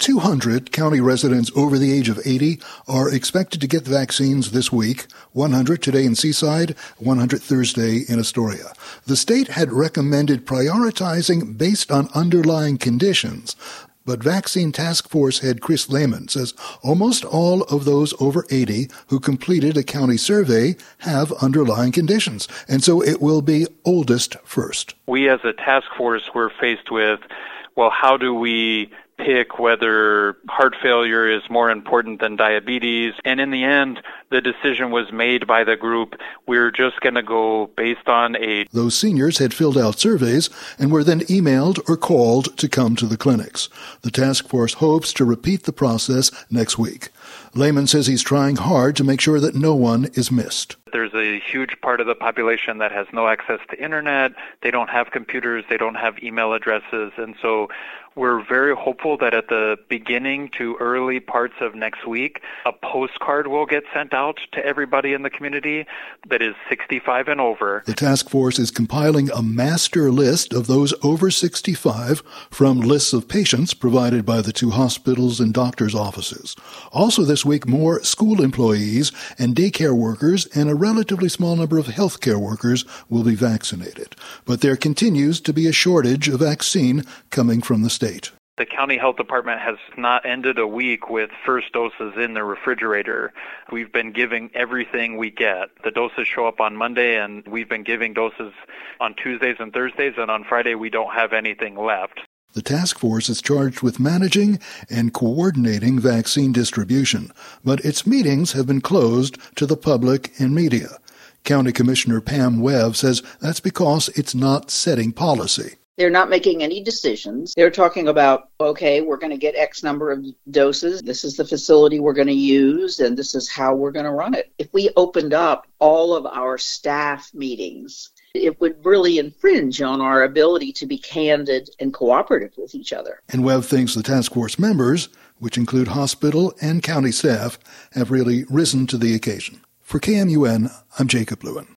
200 county residents over the age of 80 are expected to get the vaccines this week, 100 today in Seaside, 100 Thursday in Astoria. The state had recommended prioritizing based on underlying conditions, but Vaccine Task Force head Chris Lehman says almost all of those over 80 who completed a county survey have underlying conditions, and so it will be oldest first. We as a task force were faced with, well, how do we pick whether heart failure is more important than diabetes? And in the end, the decision was made by the group. We're just going to go based on age. Those seniors had filled out surveys and were then emailed or called to come to the clinics. The task force hopes to repeat the process next week. Lehman says he's trying hard to make sure that no one is missed. There's a huge part of the population that has no access to internet. They don't have computers. They don't have email addresses. And so we're very hopeful that at the beginning to early parts of next week, a postcard will get sent out to everybody in the community that is 65 and over. The task force is compiling a master list of those over 65 from lists of patients provided by the two hospitals and doctors' offices. Also this week, more school employees and daycare workers and a relatively small number of healthcare workers will be vaccinated. But there continues to be a shortage of vaccine coming from the state. The county health department has not ended a week with first doses in the refrigerator. We've been giving everything we get. The doses show up on Monday, and we've been giving doses on Tuesdays and Thursdays, and on Friday we don't have anything left. The task force is charged with managing and coordinating vaccine distribution, but its meetings have been closed to the public and media. County Commissioner Pam Webb says that's because it's not setting policy. They're not making any decisions. They're talking about, okay, we're going to get X number of doses. This is the facility we're going to use, and this is how we're going to run it. If we opened up all of our staff meetings, it would really infringe on our ability to be candid and cooperative with each other. And Webb thinks the task force members, which include hospital and county staff, have really risen to the occasion. For KMUN, I'm Jacob Lewin.